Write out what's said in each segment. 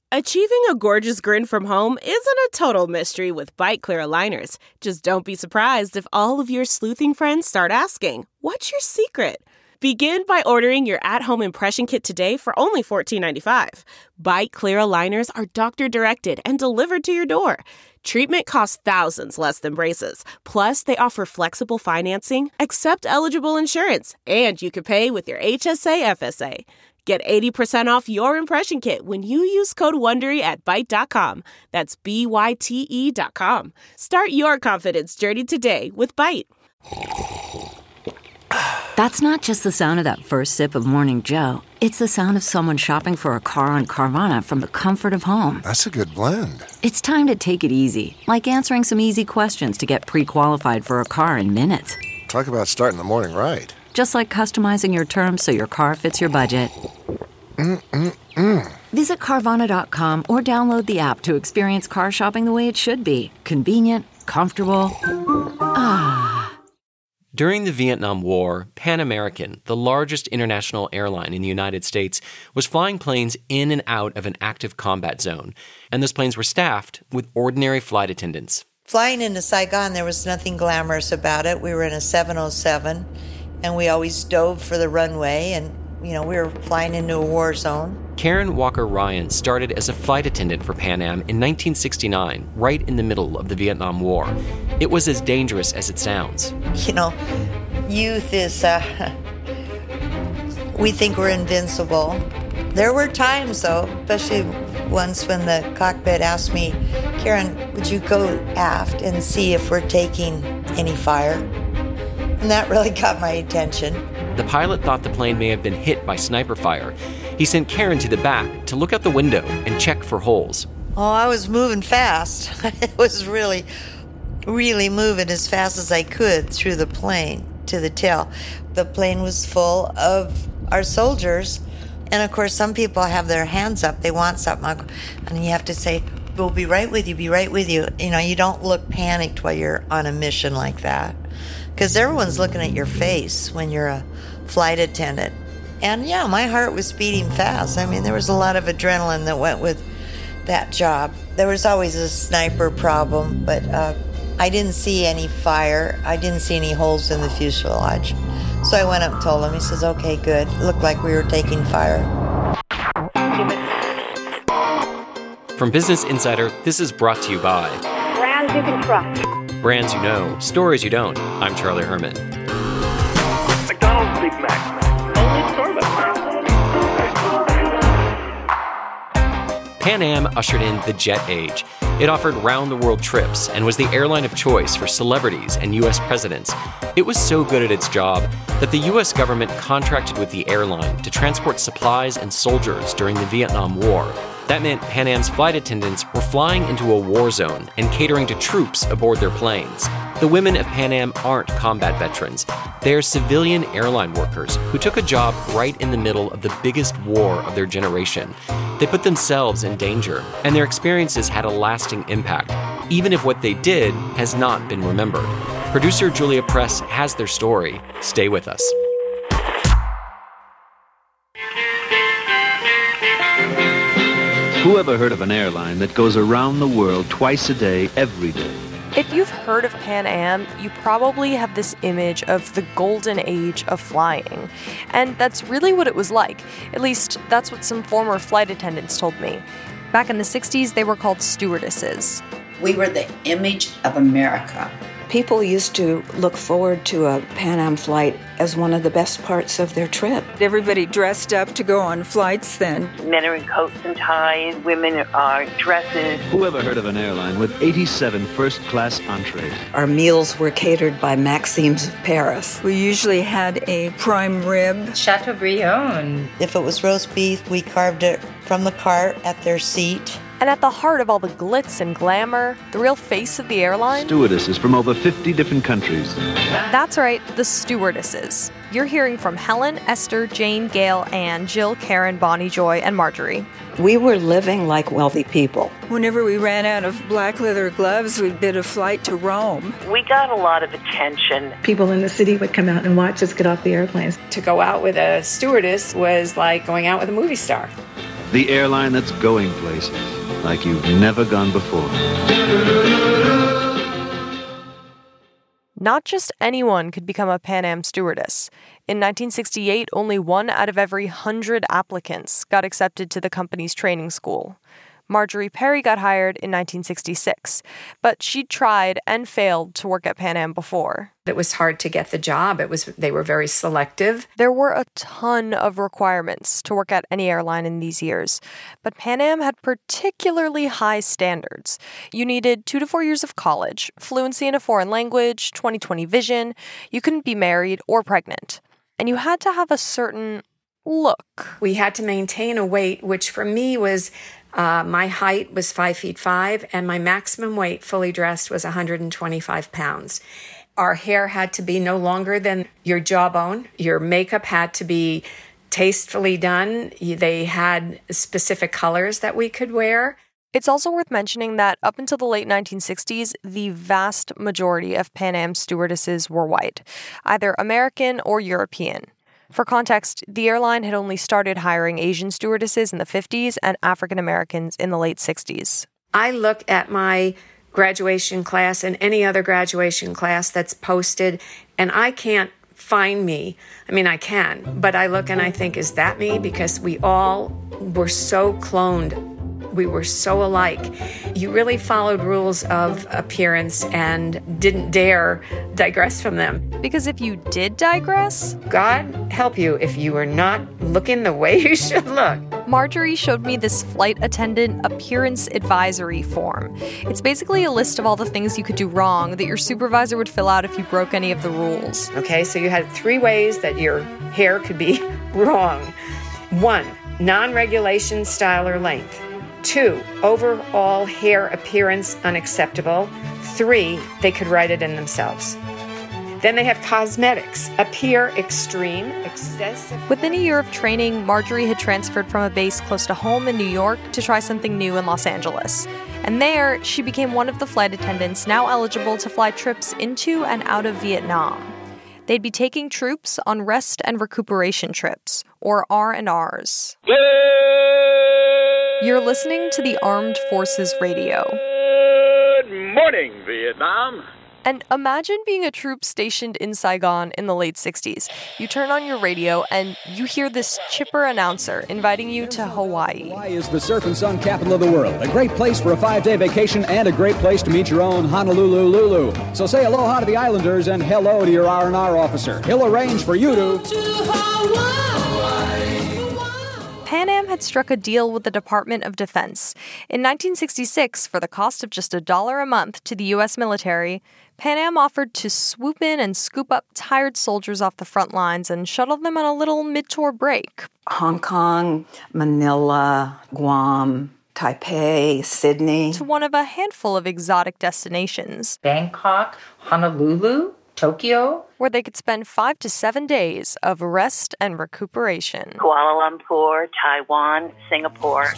Achieving a gorgeous grin from home isn't a total mystery with Byte Clear aligners. Just don't be surprised if all of your sleuthing friends start asking, "What's your secret?" Begin by ordering your at-home impression kit today for only $14.95. Byte Clear aligners are doctor-directed and delivered to your door. Treatment costs thousands less than braces. Plus, they offer flexible financing, accept eligible insurance, and you can pay with your HSA FSA. Get 80% off your impression kit when you use code WONDERY at Byte.com. That's BYTE.com. Start your confidence journey today with Byte. That's not just the sound of that first sip of Morning Joe. It's the sound of someone shopping for a car on Carvana from the comfort of home. That's a good blend. It's time to take it easy, like answering some easy questions to get pre-qualified for a car in minutes. Talk about starting the morning right. Just like customizing your terms so your car fits your budget. Visit Carvana.com or download the app to experience car shopping the way it should be. Convenient, comfortable. During the Vietnam War, Pan American, the largest international airline in the United States, was flying planes in and out of an active combat zone, and those planes were staffed with ordinary flight attendants. Flying into Saigon, there was nothing glamorous about it. We were in a 707, and we always dove for the runway, and we were flying into a war zone. Karen Walker Ryan started as a flight attendant for Pan Am in 1969, right in the middle of the Vietnam War. It was as dangerous as it sounds. Youth is, we think we're invincible. There were times, though, especially once when the cockpit asked me, "Karen, would you go aft and see if we're taking any fire?" And that really got my attention. The pilot thought the plane may have been hit by sniper fire. He sent Karen to the back to look out the window and check for holes. Oh, I was moving fast. It was really moving as fast as I could through the plane to the tail. The plane was full of our soldiers. And of course, some people have their hands up. They want something. And you have to say, "We'll be right with you, be right with you." You don't look panicked while you're on a mission like that. Because everyone's looking at your face when you're a flight attendant. And yeah, my heart was beating fast. I mean, there was a lot of adrenaline that went with that job. There was always a sniper problem, but I didn't see any fire. I didn't see any holes in the fuselage. So I went up and told him. He says, "Okay, good. It looked like we were taking fire." From Business Insider, this is brought to you by Brands you can trust. Brands you know, stories you don't. I'm Charlie Herman. McDonald's Big Mac. Only Starbucks. Pan Am ushered in the jet age. It offered round-the-world trips and was the airline of choice for celebrities and U.S. presidents. It was so good at its job that the U.S. government contracted with the airline to transport supplies and soldiers during the Vietnam War. That meant Pan Am's flight attendants were flying into a war zone and catering to troops aboard their planes. The women of Pan Am aren't combat veterans. They're civilian airline workers who took a job right in the middle of the biggest war of their generation. They put themselves in danger, and their experiences had a lasting impact, even if what they did has not been remembered. Producer Julia Press has their story. Stay with us. Who ever heard of an airline that goes around the world twice a day, every day? If you've heard of Pan Am, you probably have this image of the golden age of flying. And that's really what it was like. At least, that's what some former flight attendants told me. Back in the 60s, they were called stewardesses. We were the image of America. People used to look forward to a Pan Am flight as one of the best parts of their trip. Everybody dressed up to go on flights then. Men are in coats and ties, women are dresses. Who ever heard of an airline with 87 first-class entrees? Our meals were catered by Maxime's of Paris. We usually had a prime rib. Chateaubriand. If it was roast beef, we carved it from the cart at their seat. And at the heart of all the glitz and glamour, the real face of the airline? Stewardesses from over 50 different countries. That's right, the stewardesses. You're hearing from Helen, Esther, Jane, Gail, Anne, Jill, Karen, Bonnie, Joy, and Marjorie. We were living like wealthy people. Whenever we ran out of black leather gloves, we'd bid a flight to Rome. We got a lot of attention. People in the city would come out and watch us get off the airplanes. To go out with a stewardess was like going out with a movie star. The airline that's going places like you've never gone before. Not just anyone could become a Pan Am stewardess. In 1968, only 1 out of every 100 applicants got accepted to the company's training school. Marjorie Perry got hired in 1966, but she'd tried and failed to work at Pan Am before. It was hard to get the job. They were very selective. There were a ton of requirements to work at any airline in these years, but Pan Am had particularly high standards. You needed 2 to 4 years of college, fluency in a foreign language, 20/20 vision. You couldn't be married or pregnant. And you had to have a certain look. We had to maintain a weight, which for me was, my height was 5'5", and my maximum weight fully dressed was 125 pounds. Our hair had to be no longer than your jawbone. Your makeup had to be tastefully done. They had specific colors that we could wear. It's also worth mentioning that up until the late 1960s, the vast majority of Pan Am stewardesses were white, either American or European. For context, the airline had only started hiring Asian stewardesses in the 50s and African Americans in the late 60s. I look at my graduation class and any other graduation class that's posted, and I can't find me. I mean, I can, but I look and I think, is that me? Because we all were so cloned. We were so alike. You really followed rules of appearance and didn't dare digress from them. Because if you did digress, God help you if you were not looking the way you should look. Marjorie showed me this flight attendant appearance advisory form. It's basically a list of all the things you could do wrong that your supervisor would fill out if you broke any of the rules. Okay, so you had 3 ways that your hair could be wrong. 1, non-regulation style or length. 2, overall hair appearance unacceptable. 3, they could write it in themselves. Then they have cosmetics, appear extreme, excessive. Within a year of training, Marjorie had transferred from a base close to home in New York to try something new in Los Angeles. And there, she became one of the flight attendants now eligible to fly trips into and out of Vietnam. They'd be taking troops on rest and recuperation trips, or R&Rs. You're listening to the Armed Forces Radio. Good morning, Vietnam. And imagine being a troop stationed in Saigon in the late 60s. You turn on your radio and you hear this chipper announcer inviting you to Hawaii. Hawaii is the surf and sun capital of the world. A great place for a 5-day vacation and a great place to meet your own Honolulu Lulu. So say aloha to the Islanders and hello to your R&R officer. He'll arrange for you to... Pan Am had struck a deal with the Department of Defense. In 1966, for the cost of just $1 a month to the U.S. military, Pan Am offered to swoop in and scoop up tired soldiers off the front lines and shuttle them on a little mid-tour break. Hong Kong, Manila, Guam, Taipei, Sydney. To one of a handful of exotic destinations. Bangkok, Honolulu, Tokyo, where they could spend 5 to 7 days of rest and recuperation. Kuala Lumpur, Taiwan, Singapore.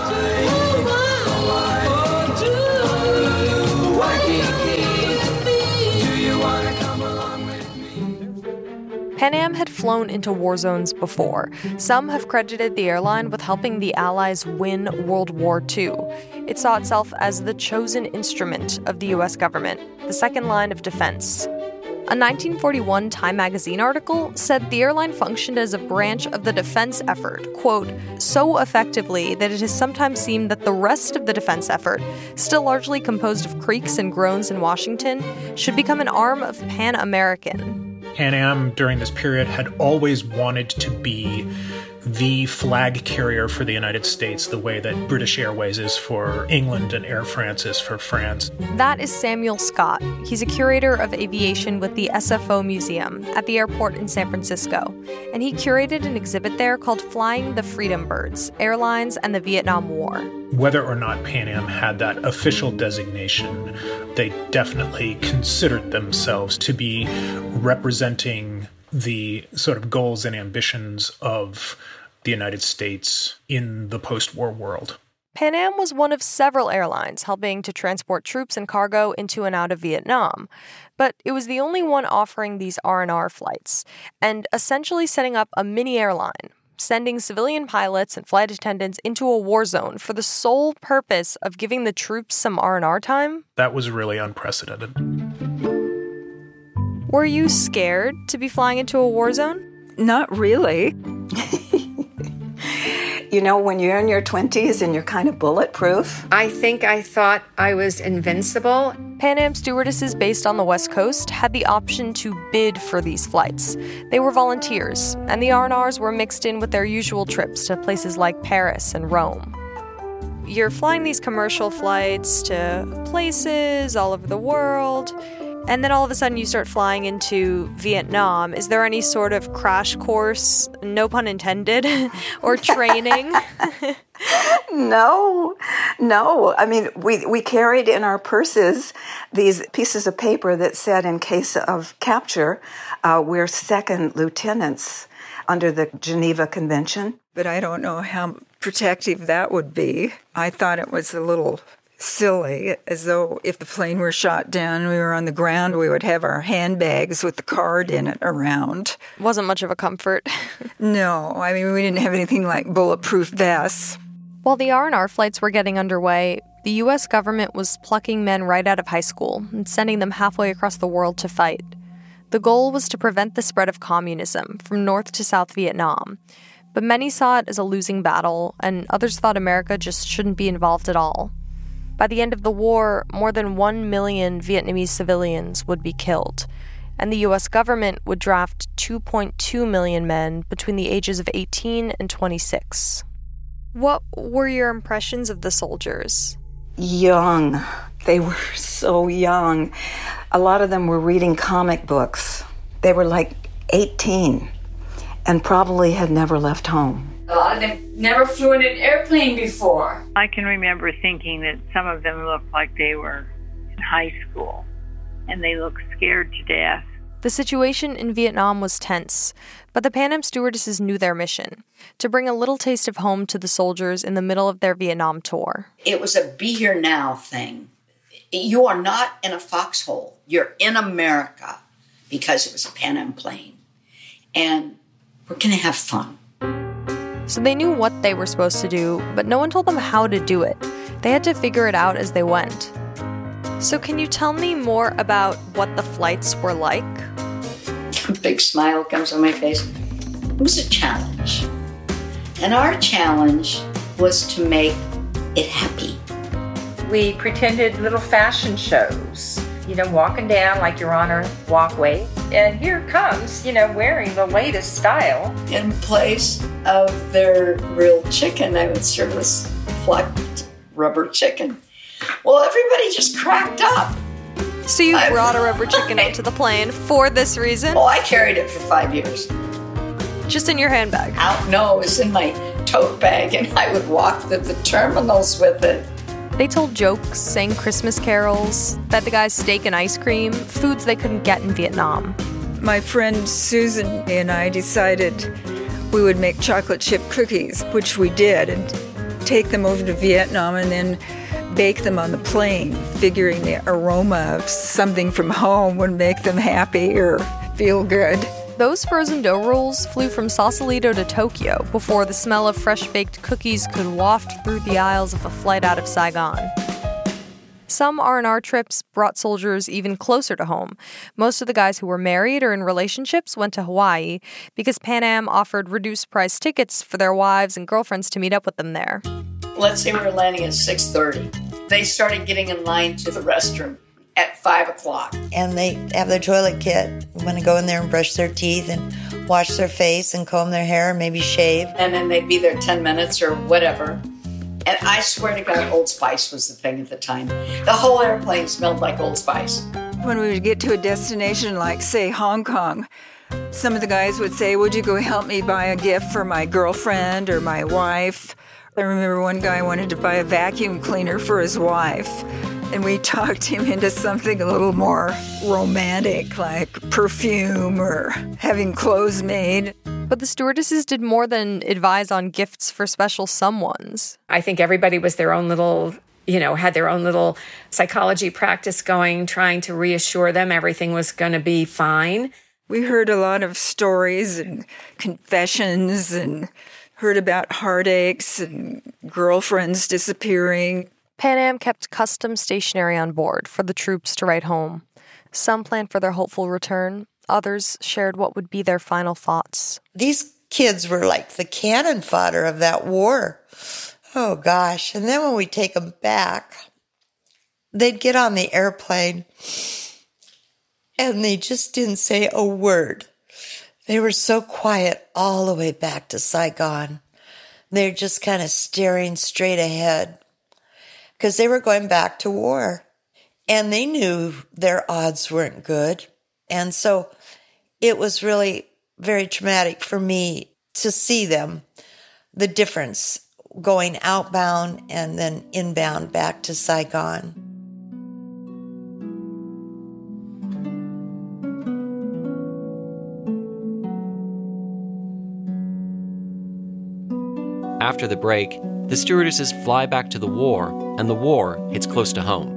Pan Am had flown into war zones before. Some have credited the airline with helping the Allies win World War II. It saw itself as the chosen instrument of the U.S. government, the second line of defense. A 1941 Time magazine article said the airline functioned as a branch of the defense effort, quote, so effectively that it has sometimes seemed that the rest of the defense effort, still largely composed of creaks and groans in Washington, should become an arm of Pan American. Pan Am, during this period, had always wanted to be the flag carrier for the United States, the way that British Airways is for England and Air France is for France. That is Samuel Scott. He's a curator of aviation with the SFO Museum at the airport in San Francisco. And he curated an exhibit there called Flying the Freedom Birds, Airlines and the Vietnam War. Whether or not Pan Am had that official designation, they definitely considered themselves to be representing the sort of goals and ambitions of the United States in the post-war world. Pan Am was one of several airlines helping to transport troops and cargo into and out of Vietnam, but it was the only one offering these R&R flights, and essentially setting up a mini airline, sending civilian pilots and flight attendants into a war zone for the sole purpose of giving the troops some R&R time? That was really unprecedented. Were you scared to be flying into a war zone? Not really. You know, when you're in your 20s and you're kind of bulletproof. I think I thought I was invincible. Pan Am stewardesses based on the West Coast had the option to bid for these flights. They were volunteers, and the R&Rs were mixed in with their usual trips to places like Paris and Rome. You're flying these commercial flights to places all over the world, and then all of a sudden you start flying into Vietnam. Is there any sort of crash course, no pun intended, or training? No. I mean, we carried in our purses these pieces of paper that said, in case of capture, we're second lieutenants under the Geneva Convention. But I don't know how protective that would be. I thought it was a little silly, as though if the plane were shot down and we were on the ground, we would have our handbags with the card in it around. Wasn't much of a comfort. No, I mean, we didn't have anything like bulletproof vests. While the R&R flights were getting underway, the U.S. government was plucking men right out of high school and sending them halfway across the world to fight. The goal was to prevent the spread of communism from North to South Vietnam, but many saw it as a losing battle, and others thought America just shouldn't be involved at all. By the end of the war, more than 1 million Vietnamese civilians would be killed, and the U.S. government would draft 2.2 million men between the ages of 18 and 26. What were your impressions of the soldiers? Young. They were so young. A lot of them were reading comic books. They were like 18 and probably had never left home. A lot of them never flew in an airplane before. I can remember thinking that some of them looked like they were in high school, and they looked scared to death. The situation in Vietnam was tense, but the Pan Am stewardesses knew their mission, to bring a little taste of home to the soldiers in the middle of their Vietnam tour. It was a be here now thing. You are not in a foxhole. You're in America, because it was a Pan Am plane. And we're going to have fun. So they knew what they were supposed to do, but no one told them how to do it. They had to figure it out as they went. So can you tell me more about what the flights were like? A big smile comes on my face. It was a challenge. And our challenge was to make it happy. We pretended little fashion shows, walking down like you're on a walkway. And here comes, wearing the latest style. In place of their real chicken, I would serve this plucked rubber chicken. Well, everybody just cracked up. So you brought a rubber chicken onto the plane for this reason? Oh, I carried it for 5 years. Just in your handbag? No, it was in my tote bag, and I would walk the terminals with it. They told jokes, sang Christmas carols, fed the guys steak and ice cream, foods they couldn't get in Vietnam. My friend Susan and I decided we would make chocolate chip cookies, which we did, and take them over to Vietnam and then bake them on the plane, figuring the aroma of something from home would make them happy or feel good. Those frozen dough rolls flew from Sausalito to Tokyo before the smell of fresh-baked cookies could waft through the aisles of a flight out of Saigon. Some R&R trips brought soldiers even closer to home. Most of the guys who were married or in relationships went to Hawaii because Pan Am offered reduced-price tickets for their wives and girlfriends to meet up with them there. Let's say we were landing at 6:30. They started getting in line to the restroom at 5 o'clock. And they have their toilet kit. They want to go in there and brush their teeth and wash their face and comb their hair and maybe shave. And then they'd be there 10 minutes or whatever. And I swear to God, Old Spice was the thing at the time. The whole airplane smelled like Old Spice. When we would get to a destination like, say, Hong Kong, some of the guys would say, would you go help me buy a gift for my girlfriend or my wife? I remember one guy wanted to buy a vacuum cleaner for his wife, and we talked him into something a little more romantic, like perfume or having clothes made. But the stewardesses did more than advise on gifts for special someones. I think everybody was their own little, had their own little psychology practice going, trying to reassure them everything was going to be fine. We heard a lot of stories and confessions and heard about heartaches and girlfriends disappearing. Pan Am kept custom stationery on board for the troops to write home. Some planned for their hopeful return. Others shared what would be their final thoughts. These kids were like the cannon fodder of that war. Oh, gosh. And then when we take them back, they'd get on the airplane and they just didn't say a word. They were so quiet all the way back to Saigon. They're just kind of staring straight ahead because they were going back to war. And they knew their odds weren't good. And so it was really very traumatic for me to see them, the difference going outbound and then inbound back to Saigon. After the break, the stewardesses fly back to the war, and the war hits close to home.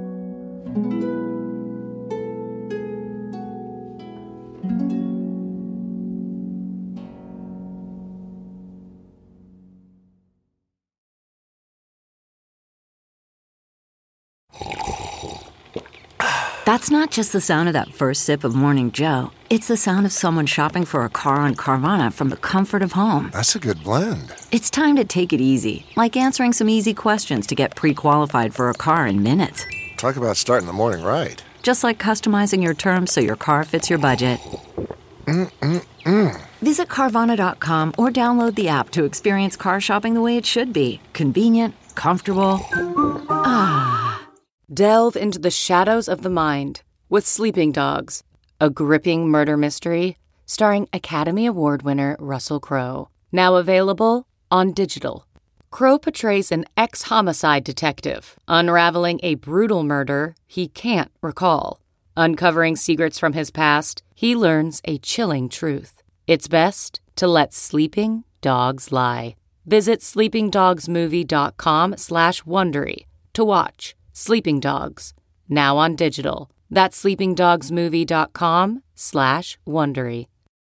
That's not just the sound of that first sip of Morning Joe. It's the sound of someone shopping for a car on Carvana from the comfort of home. That's a good blend. It's time to take it easy, like answering some easy questions to get pre-qualified for a car in minutes. Talk about starting the morning right. Just like customizing your terms so your car fits your budget. Visit Carvana.com or download the app to experience car shopping the way it should be. Convenient, comfortable. Delve into the shadows of the mind with Sleeping Dogs, a gripping murder mystery starring Academy Award winner Russell Crowe. Now available on digital. Crowe portrays an ex-homicide detective unraveling a brutal murder he can't recall. Uncovering secrets from his past, he learns a chilling truth. It's best to let sleeping dogs lie. Visit sleepingdogsmovie.com/Wondery to watch Sleeping Dogs, now on digital. That's sleepingdogsmovie.com/Wondery.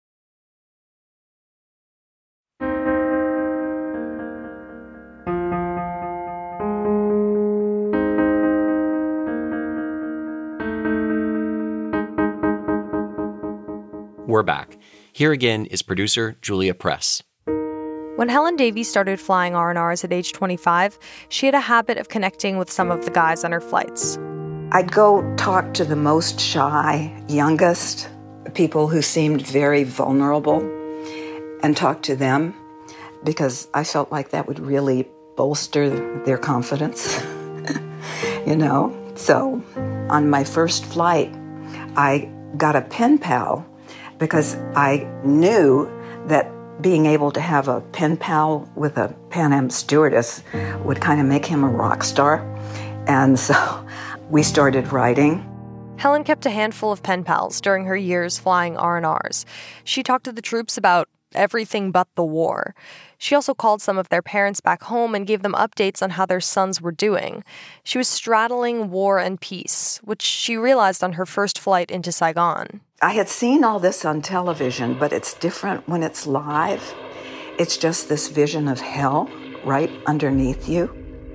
We're back. Here again is producer Julia Press. When Helen Davies started flying R&Rs at age 25, she had a habit of connecting with some of the guys on her flights. I'd go talk to the most shy, youngest, people who seemed very vulnerable, and talk to them because I felt like that would really bolster their confidence, you know. So on my first flight, I got a pen pal because I knew that being able to have a pen pal with a Pan Am stewardess would kind of make him a rock star. And so we started writing. Helen kept a handful of pen pals during her years flying R&Rs. She talked to the troops about everything but the war. She also called some of their parents back home and gave them updates on how their sons were doing. She was straddling war and peace, which she realized on her first flight into Saigon. I had seen all this on television, but it's different when it's live. It's just this vision of hell right underneath you.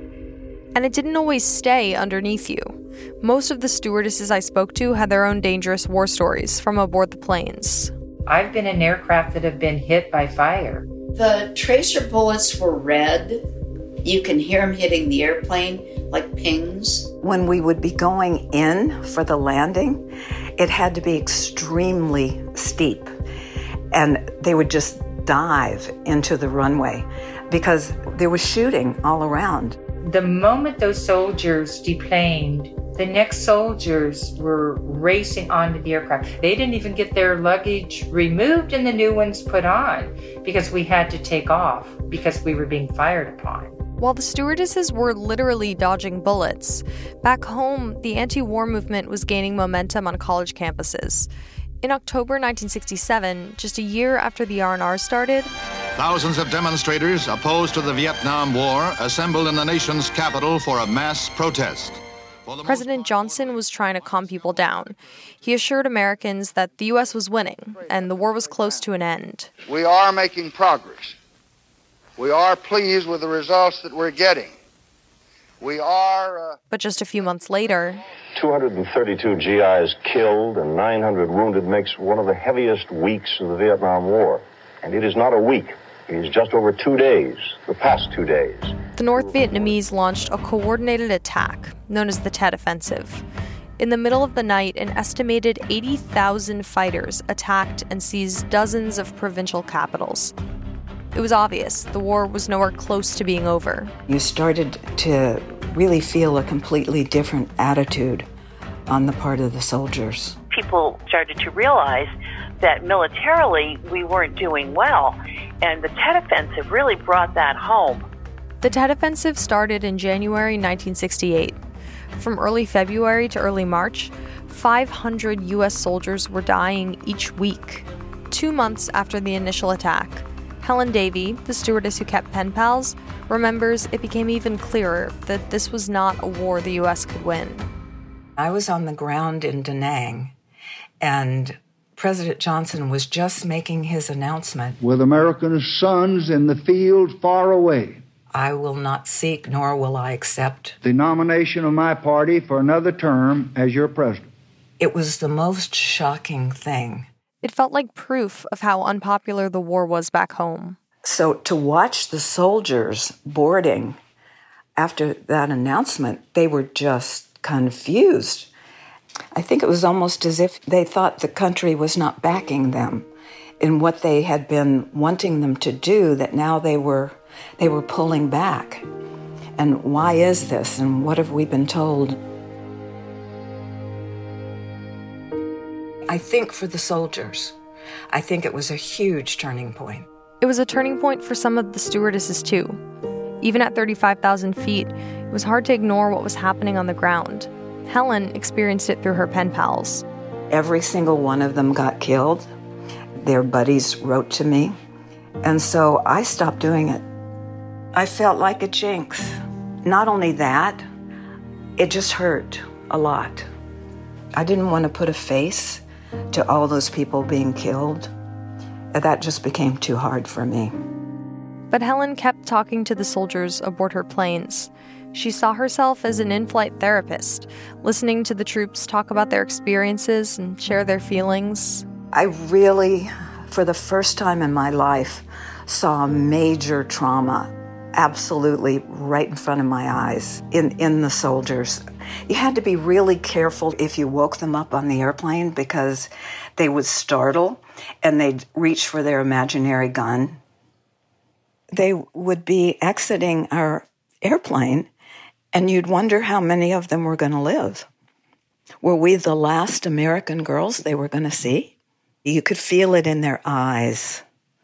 And it didn't always stay underneath you. Most of the stewardesses I spoke to had their own dangerous war stories from aboard the planes. I've been in aircraft that have been hit by fire. The tracer bullets were red. You can hear them hitting the airplane like pings. When we would be going in for the landing, it had to be extremely steep. And they would just dive into the runway because there was shooting all around. The moment those soldiers deplaned, the next soldiers were racing onto the aircraft. They didn't even get their luggage removed and the new ones put on because we had to take off because we were being fired upon. While the stewardesses were literally dodging bullets, back home, the anti-war movement was gaining momentum on college campuses. In October 1967, just a year after the R&R started, thousands of demonstrators opposed to the Vietnam War assembled in the nation's capital for a mass protest. President Johnson was trying to calm people down. He assured Americans that the U.S. was winning and the war was close to an end. We are making progress. We are pleased with the results that we're getting. We are... But just a few months later... 232 GIs killed and 900 wounded makes one of the heaviest weeks of the Vietnam War. And it is not a week. It is just over 2 days, the past 2 days. The North Vietnamese launched a coordinated attack, known as the Tet Offensive. In the middle of the night, an estimated 80,000 fighters attacked and seized dozens of provincial capitals. It was obvious the war was nowhere close to being over. You started to really feel a completely different attitude on the part of the soldiers. People started to realize that militarily we weren't doing well, and the Tet Offensive really brought that home. The Tet Offensive started in January 1968. From early February to early March, 500 U.S. soldiers were dying each week. 2 months after the initial attack, Helen Davey, the stewardess who kept pen pals, remembers it became even clearer that this was not a war the U.S. could win. I was on the ground in Da Nang, and President Johnson was just making his announcement. With American sons in the field far away, I will not seek nor will I accept the nomination of my party for another term as your president. It was the most shocking thing. It felt like proof of how unpopular the war was back home. So to watch the soldiers boarding after that announcement, they were just confused. I think it was almost as if they thought the country was not backing them in what they had been wanting them to do, that now they were pulling back. And why is this? And what have we been told? I think for the soldiers, I think it was a huge turning point. It was a turning point for some of the stewardesses, too. Even at 35,000 feet, it was hard to ignore what was happening on the ground. Helen experienced it through her pen pals. Every single one of them got killed. Their buddies wrote to me. And so I stopped doing it. I felt like a jinx. Not only that, it just hurt a lot. I didn't want to put a face to all those people being killed. That just became too hard for me. But Helen kept talking to the soldiers aboard her planes. She saw herself as an in-flight therapist, listening to the troops talk about their experiences and share their feelings. I really, for the first time in my life, saw major trauma absolutely right in front of my eyes in the soldiers. You had to be really careful if you woke them up on the airplane because they would startle and they'd reach for their imaginary gun. They would be exiting our airplane and you'd wonder how many of them were going to live. Were we the last American girls they were going to see? You could feel it in their eyes.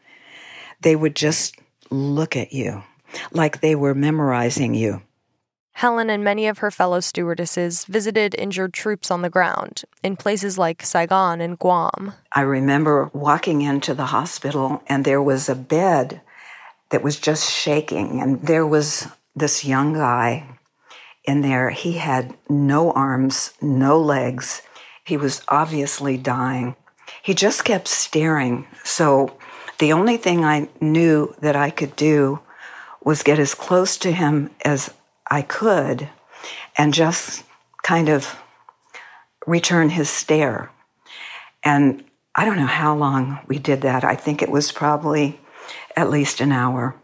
They would just look at you like they were memorizing you. Helen and many of her fellow stewardesses visited injured troops on the ground in places like Saigon and Guam. I remember walking into the hospital and there was a bed that was just shaking, and there was this young guy in there. He had no arms, no legs. He was obviously dying. He just kept staring. So the only thing I knew that I could do was get as close to him as I could and just kind of return his stare. And I don't know how long we did that. I think it was probably at least an hour.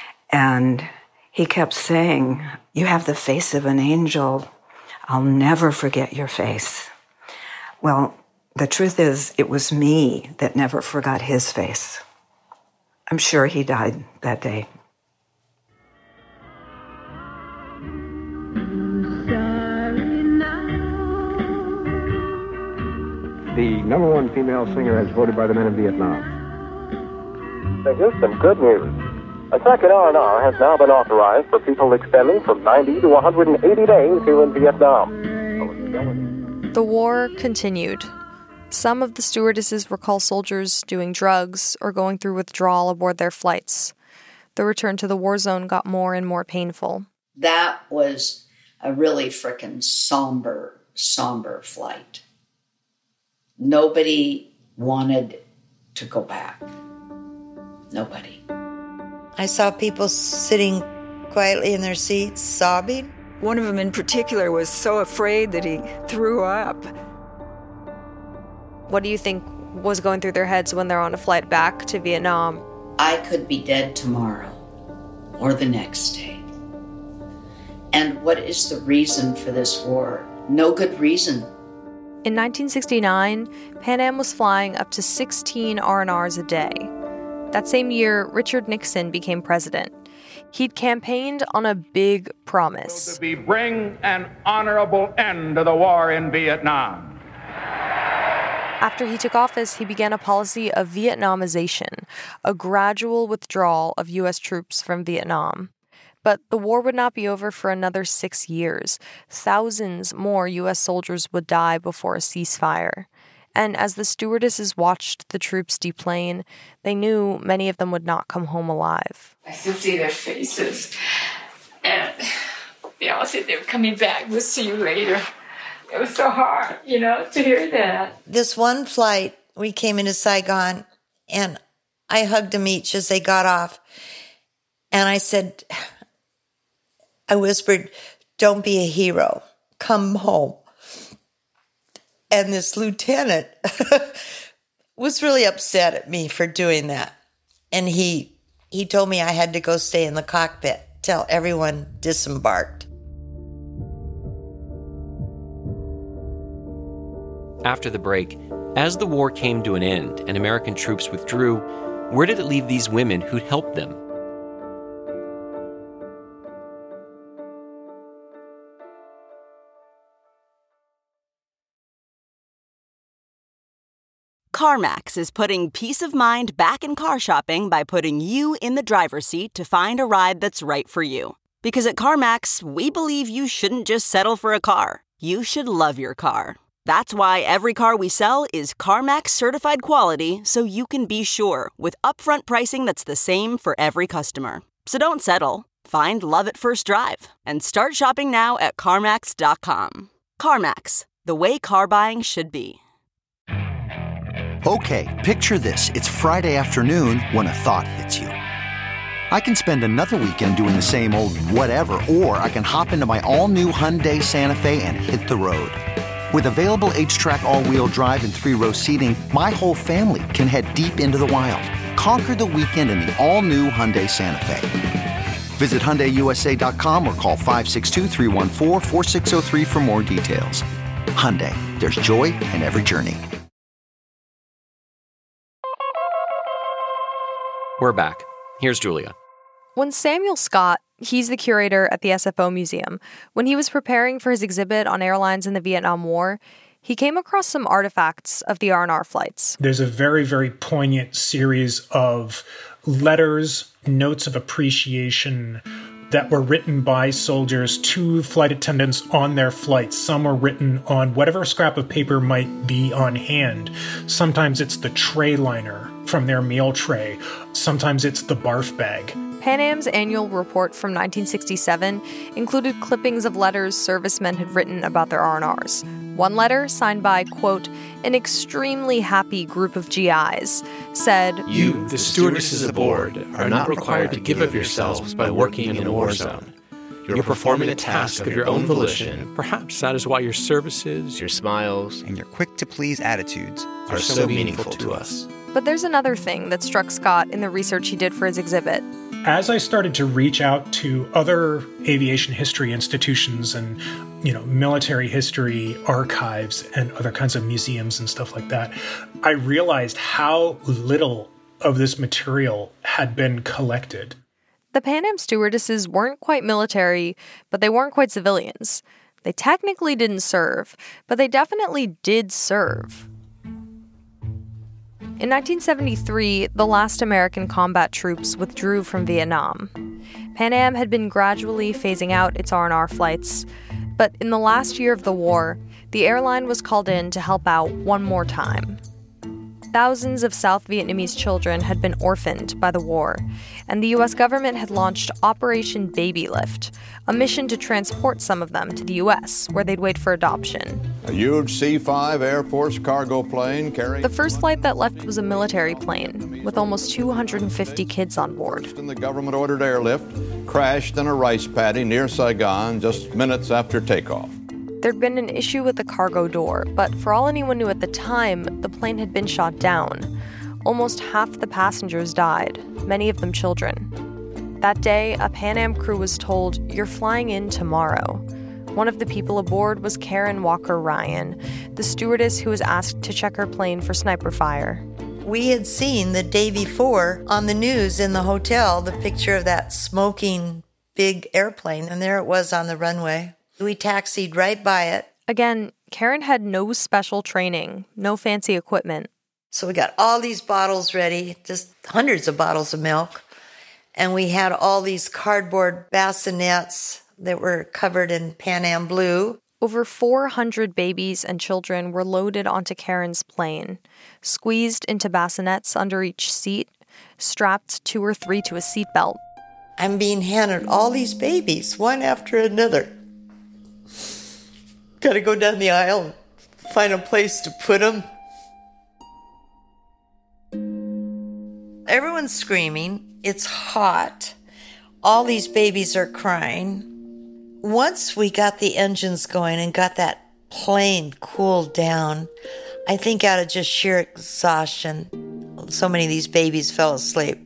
And he kept saying, "You have the face of an angel. I'll never forget your face." Well, the truth is, it was me that never forgot his face. I'm sure he died that day. The #1 female singer as voted by the men of Vietnam. Here's some good news. A second R&R has now been authorized for people extending from 90 to 180 days here in Vietnam. The war continued. Some of the stewardesses recall soldiers doing drugs or going through withdrawal aboard their flights. The return to the war zone got more and more painful. That was a really frickin' somber flight. Nobody wanted to go back. Nobody. I saw people sitting quietly in their seats, sobbing. One of them in particular was so afraid that he threw up. What do you think was going through their heads when they're on a flight back to Vietnam? I could be dead tomorrow or the next day. And what is the reason for this war? No good reason. In 1969, Pan Am was flying up to 16 R&Rs a day. That same year, Richard Nixon became president. He'd campaigned on a big promise. To bring an honorable end to the war in Vietnam. After he took office, he began a policy of Vietnamization, a gradual withdrawal of U.S. troops from Vietnam. But the war would not be over for another 6 years. Thousands more U.S. soldiers would die before a ceasefire. And as the stewardesses watched the troops deplane, they knew many of them would not come home alive. I still see their faces. And they all said they were coming back. We'll see you later. It was so hard, to hear that. This one flight, we came into Saigon, and I hugged them each as they got off. And I whispered, "Don't be a hero. Come home." And this lieutenant was really upset at me for doing that. And he told me I had to go stay in the cockpit till everyone disembarked. After the break, as the war came to an end and American troops withdrew, where did it leave these women who'd helped them? CarMax is putting peace of mind back in car shopping by putting you in the driver's seat to find a ride that's right for you. Because at CarMax, we believe you shouldn't just settle for a car. You should love your car. That's why every car we sell is CarMax certified quality, so you can be sure with upfront pricing that's the same for every customer. So don't settle. Find love at first drive and start shopping now at CarMax.com. CarMax, the way car buying should be. Okay, picture this. It's Friday afternoon when a thought hits you. I can spend another weekend doing the same old whatever, or I can hop into my all-new Hyundai Santa Fe and hit the road. With available H-Track all-wheel drive and 3-row seating, my whole family can head deep into the wild. Conquer the weekend in the all-new Hyundai Santa Fe. Visit HyundaiUSA.com or call 562-314-4603 for more details. Hyundai, there's joy in every journey. We're back. Here's Julia. When Samuel Scott, he's the curator at the SFO Museum, when he was preparing for his exhibit on airlines in the Vietnam War, he came across some artifacts of the R&R flights. There's a very, very poignant series of letters, notes of appreciation that were written by soldiers to flight attendants on their flights. Some were written on whatever scrap of paper might be on hand. Sometimes it's the tray liner from their meal tray. Sometimes it's the barf bag. Pan Am's annual report from 1967 included clippings of letters servicemen had written about their R&Rs. One letter, signed by, quote, an extremely happy group of GIs, said, "You, the stewardesses aboard, are not required to give of yourselves by working in a war zone. You're performing a task of your own volition. Perhaps that is why your services, your smiles, and your quick-to-please attitudes are so meaningful to us." But there's another thing that struck Scott in the research he did for his exhibit. As I started to reach out to other aviation history institutions and, military history archives and other kinds of museums and stuff like that, I realized how little of this material had been collected. The Pan Am stewardesses weren't quite military, but they weren't quite civilians. They technically didn't serve, but they definitely did serve. In 1973, the last American combat troops withdrew from Vietnam. Pan Am had been gradually phasing out its R&R flights, but in the last year of the war, the airline was called in to help out one more time. Thousands of South Vietnamese children had been orphaned by the war, and the U.S. government had launched Operation Baby Lift, a mission to transport some of them to the U.S., where they'd wait for adoption. A huge C-5 Air Force cargo plane carrying... The first flight that left was a military plane, with almost 250 kids on board. The government-ordered airlift crashed in a rice paddy near Saigon just minutes after takeoff. There'd been an issue with the cargo door, but for all anyone knew at the time, the plane had been shot down. Almost half the passengers died, many of them children. That day, a Pan Am crew was told, "You're flying in tomorrow." One of the people aboard was Karen Walker Ryan, the stewardess who was asked to check her plane for sniper fire. We had seen the day before on the news in the hotel the picture of that smoking big airplane, and there it was on the runway. We taxied right by it. Again, Karen had no special training, no fancy equipment. So we got all these bottles ready, just hundreds of bottles of milk. And we had all these cardboard bassinets that were covered in Pan Am blue. Over 400 babies and children were loaded onto Karen's plane, squeezed into bassinets under each seat, strapped 2 or 3 to a seatbelt. I'm being handed all these babies, one after another. Got to go down the aisle and find a place to put them. Everyone's screaming. It's hot. All these babies are crying. Once we got the engines going and got that plane cooled down, I think out of just sheer exhaustion, so many of these babies fell asleep.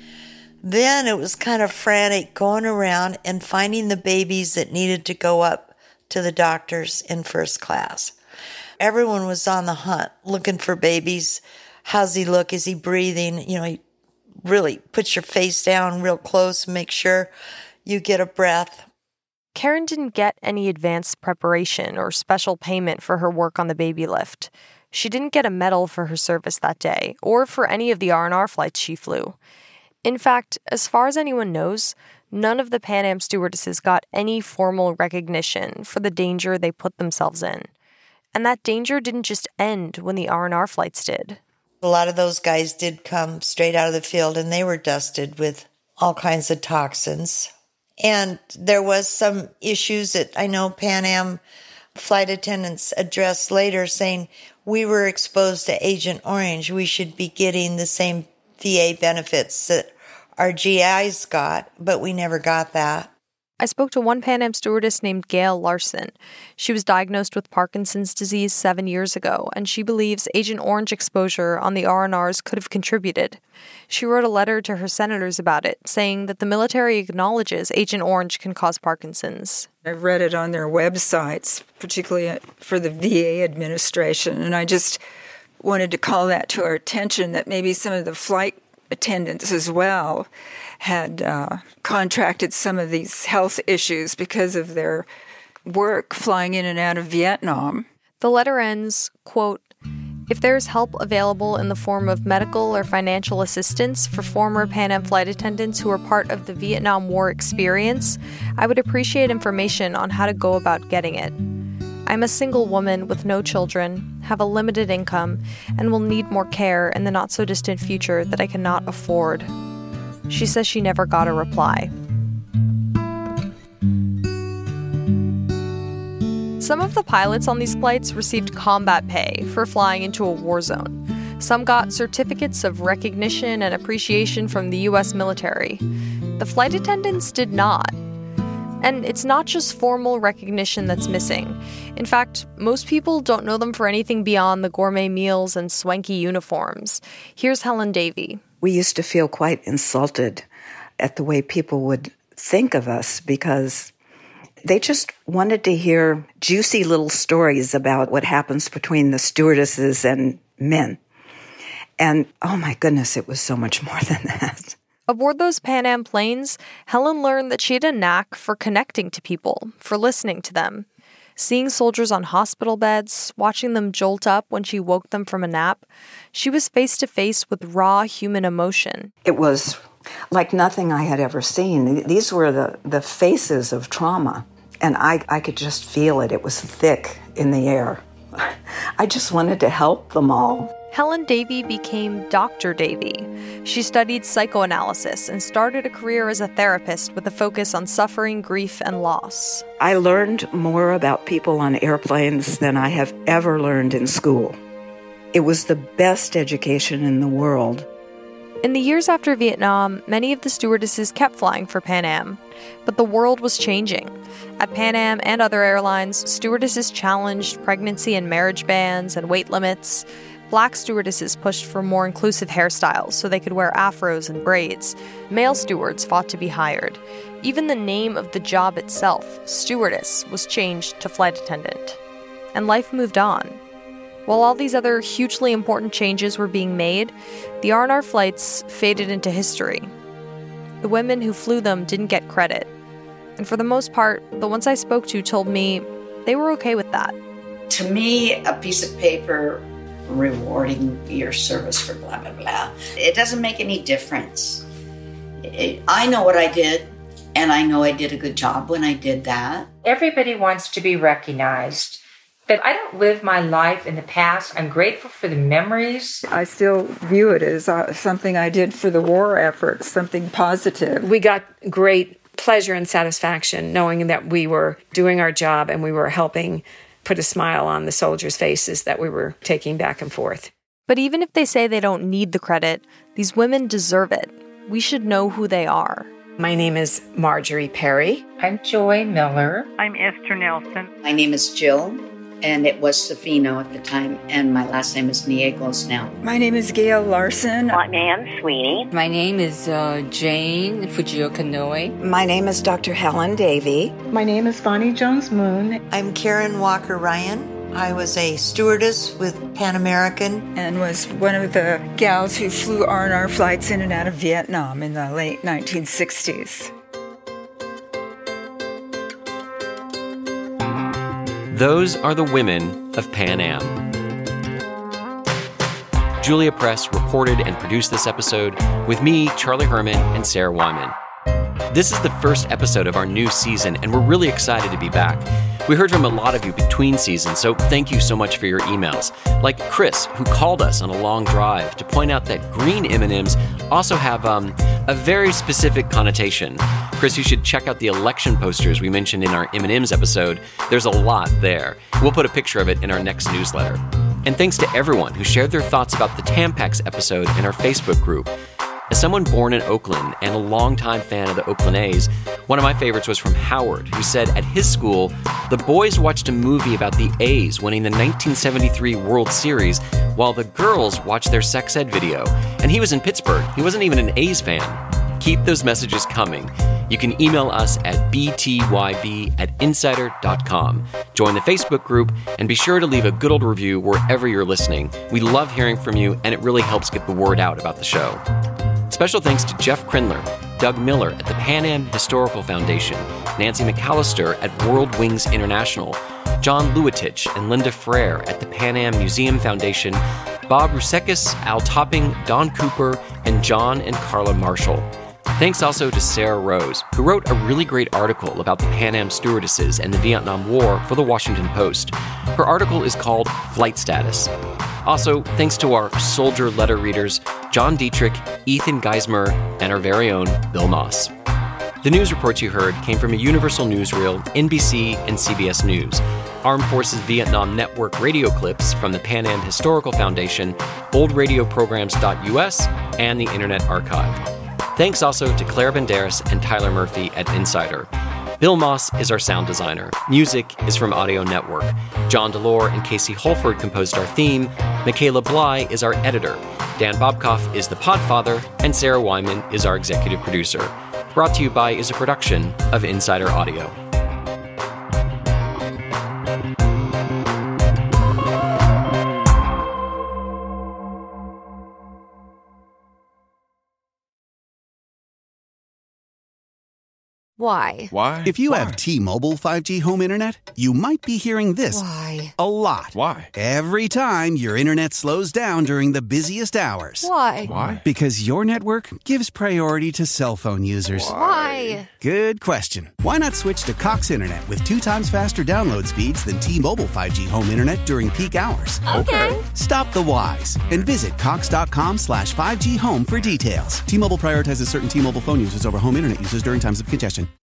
Then it was kind of frantic going around and finding the babies that needed to go up to the doctors in first class. Everyone was on the hunt, looking for babies. How's he look? Is he breathing? You really put your face down real close and make sure you get a breath. Karen didn't get any advanced preparation or special payment for her work on the baby lift. She didn't get a medal for her service that day, or for any of the R&R flights she flew. In fact, as far as anyone knows, none of the Pan Am stewardesses got any formal recognition for the danger they put themselves in. And that danger didn't just end when the R&R flights did. A lot of those guys did come straight out of the field, and they were dusted with all kinds of toxins. And there was some issues that I know Pan Am flight attendants addressed later, saying, we were exposed to Agent Orange. We should be getting the same VA benefits that our GIs got, but we never got that. I spoke to one Pan Am stewardess named Gail Larson. She was diagnosed with Parkinson's disease 7 years ago, and she believes Agent Orange exposure on the R&Rs could have contributed. She wrote a letter to her senators about it, saying that the military acknowledges Agent Orange can cause Parkinson's. I've read it on their websites, particularly for the VA administration, and I just wanted to call that to our attention, that maybe some of the flight attendants as well had contracted some of these health issues because of their work flying in and out of Vietnam. The letter ends, quote, "If there is help available in the form of medical or financial assistance for former Pan Am flight attendants who are part of the Vietnam War experience, I would appreciate information on how to go about getting it. I'm a single woman with no children, have a limited income, and will need more care in the not-so-distant future that I cannot afford." She says she never got a reply. Some of the pilots on these flights received combat pay for flying into a war zone. Some got certificates of recognition and appreciation from the U.S. military. The flight attendants did not. And it's not just formal recognition that's missing. In fact, most people don't know them for anything beyond the gourmet meals and swanky uniforms. Here's Helen Davey. We used to feel quite insulted at the way people would think of us because they just wanted to hear juicy little stories about what happens between the stewardesses and men. And, oh my goodness, it was so much more than that. Aboard those Pan Am planes, Helen learned that she had a knack for connecting to people, for listening to them. Seeing soldiers on hospital beds, watching them jolt up when she woke them from a nap, she was face to face with raw human emotion. It was like nothing I had ever seen. These were the faces of trauma, and I could just feel it. It was thick in the air. I just wanted to help them all. Helen Davey became Dr. Davey. She studied psychoanalysis and started a career as a therapist with a focus on suffering, grief, and loss. I learned more about people on airplanes than I have ever learned in school. It was the best education in the world. In the years after Vietnam, many of the stewardesses kept flying for Pan Am, but the world was changing. At Pan Am and other airlines, stewardesses challenged pregnancy and marriage bans and weight limits. Black stewardesses pushed for more inclusive hairstyles so they could wear afros and braids. Male stewards fought to be hired. Even the name of the job itself, stewardess, was changed to flight attendant. And life moved on. While all these other hugely important changes were being made, the R&R flights faded into history. The women who flew them didn't get credit. And for the most part, the ones I spoke to told me they were okay with that. To me, a piece of paper rewarding your service for blah, blah, blah, it doesn't make any difference. I know what I did, and I know I did a good job when I did that. Everybody wants to be recognized. But I don't live my life in the past. I'm grateful for the memories. I still view it as something I did for the war effort, something positive. We got great pleasure and satisfaction knowing that we were doing our job and we were helping put a smile on the soldiers' faces that we were taking back and forth. But even if they say they don't need the credit, these women deserve it. We should know who they are. My name is Marjorie Perry. I'm Joy Miller. I'm Esther Nelson. My name is Jill. And it was Savino at the time, and my last name is Niegos now. My name is Gail Larson. I'm Ann Sweeney. My name is Jane Fujio-Kanoe. My name is Dr. Helen Davey. My name is Bonnie Jones-Moon. I'm Karen Walker-Ryan. I was a stewardess with Pan American. And was one of the gals who flew R&R flights in and out of Vietnam in the late 1960s. Those are the women of Pan Am. Julia Press reported and produced this episode with me, Charlie Herman, and Sarah Wyman. This is the first episode of our new season, and we're really excited to be back. We heard from a lot of you between seasons, so thank you so much for your emails. Like Chris, who called us on a long drive to point out that green M&Ms also have a very specific connotation. Chris, you should check out the election posters we mentioned in our M&Ms episode. There's a lot there. We'll put a picture of it in our next newsletter. And thanks to everyone who shared their thoughts about the Tampax episode in our Facebook group. As someone born in Oakland and a longtime fan of the Oakland A's, one of my favorites was from Howard, who said at his school, the boys watched a movie about the A's winning the 1973 World Series while the girls watched their sex ed video. And he was in Pittsburgh. He wasn't even an A's fan. Keep those messages coming. You can email us at btyb@insider.com. Join the Facebook group and be sure to leave a good old review wherever you're listening. We love hearing from you, and it really helps get the word out about the show. Special thanks to Jeff Krindler, Doug Miller at the Pan Am Historical Foundation, Nancy McAllister at World Wings International, John Luetich and Linda Frere at the Pan Am Museum Foundation, Bob Rusekis, Al Topping, Don Cooper, and John and Carla Marshall. Thanks also to Sarah Rose, who wrote a really great article about the Pan Am stewardesses and the Vietnam War for the Washington Post. Her article is called Flight Status. Also, thanks to our soldier letter readers, John Dietrich, Ethan Geismer, and our very own Bill Moss. The news reports you heard came from a Universal Newsreel, NBC, and CBS News. Armed Forces Vietnam Network radio clips from the Pan Am Historical Foundation, oldradioprograms.us, and the Internet Archive. Thanks also to Claire Banderas and Tyler Murphy at Insider. Bill Moss is our sound designer. Music is from Audio Network. John Delore and Casey Holford composed our theme. Michaela Bly is our editor. Dan Bobkoff is the podfather, and Sarah Wyman is our executive producer. Brought to you by is a production of Insider Audio. Why? Why? If you have T-Mobile 5G home internet, you might be hearing this Why? A lot. Why? Every time your internet slows down during the busiest hours. Why? Why? Because your network gives priority to cell phone users. Why? Good question. Why not switch to Cox Internet with 2 times faster download speeds than T-Mobile 5G home internet during peak hours? Okay. Stop the whys and visit cox.com/5G home for details. T-Mobile prioritizes certain T-Mobile phone users over home internet users during times of congestion.